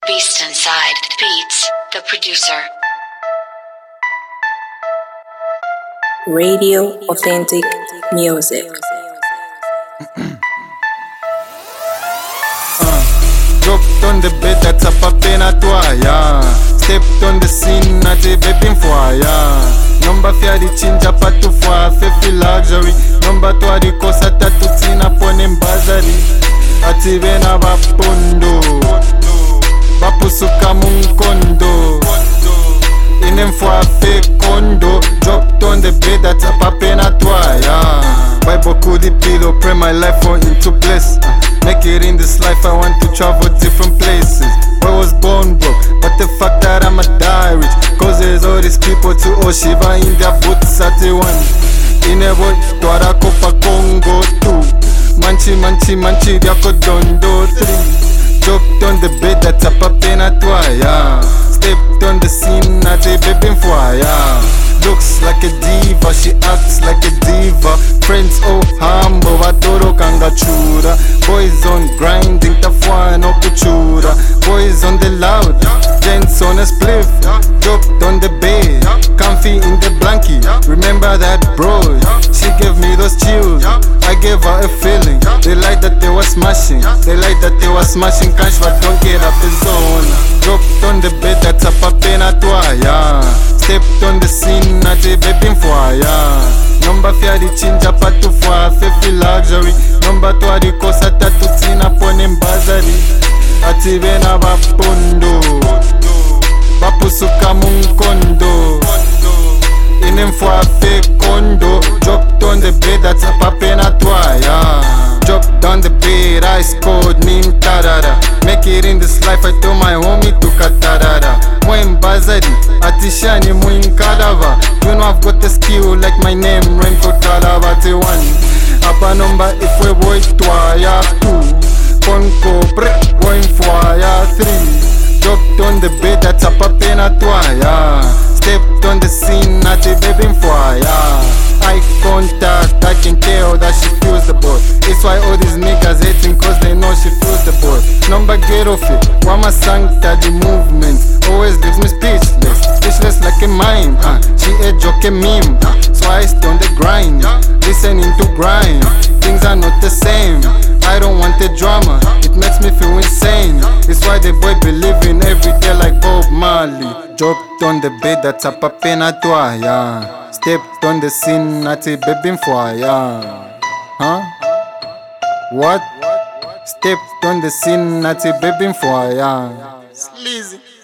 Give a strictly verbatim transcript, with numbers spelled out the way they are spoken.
Beast Inside Beats, the producer. Radio Authentic Music. Dropped on the bed, that's a pape na toya. Stepped on the scene, na te bepin foya. Number fia di chinja patu fwa, fefi luxury. Number twa di kosa tatu tina ponem bazari. Ati bena bapondo, bapusuka munkondo. Inem fwa fe kondo. Dropped on the bed, that's a pape na toya. Bible could the pillow, pray my life for into bliss. Make it in this life, I want to travel different places. I was born broke, but the fact that I'ma die rich causes all these people to oh shiva in their boots at the one. In a boy, Dwara Copa Congo two. Manchi manchi manchi diako dondo three. Dropped on the bed, that's a papena toya. Stepped on the scene, at a baby foya. Looks like a diva, she acts like a diva. Friends oh humble, vatoro kanga chura. Boys on grinding, tafua no kuchura. Boys on the loud, gents on a spliff. Dropped on the bed, comfy in the blanket. Remember that bro, she gave me those chills. I gave her a feeling. They like that they were smashing. They like that they were smashing. Cash but don't get up the zone. Dropped on the bed, that's a papena toya. Stepped on the scene, na te bepin foya. Number fia di chinja patu fwa, fefi luxury. Number twa di kosa tatu tina ponem bazari. Ati bena bapondo, bapusuka munkondo. Inem fwa fe kondo. Dropped on the bed, that's a papena toya. Dropped on the bed, I scored nim tarara. Make it in this life, I told my homie to katarara. Mwen bazari, atishani mwen kalava. You know I've got the skill like my name, Renko Talava te one. Apa number if we boy toya two. Konko pre, boy foya three. Dropped on the bed, that's a papena toya. Stepped on the scene, not a baby foya. Eye contact, I can tell that she feels the boy. It's why all these niggas hating cause they know she feels the boy. Number get off it, Wama Sancta the movement always leaves me speechless. Speechless like a mime, uh. She a joke a meme, uh. So I stay on the grind, listening to grime. Things are not the same, I don't want the drama. It makes me feel insane. It's why the boy believing every day like Bob Marley. Dropped on the bed, that's a papena toya. Stepped on the scene, not a baby foya. Huh? What? Stepped on the scene, not a baby foya. Sleazy.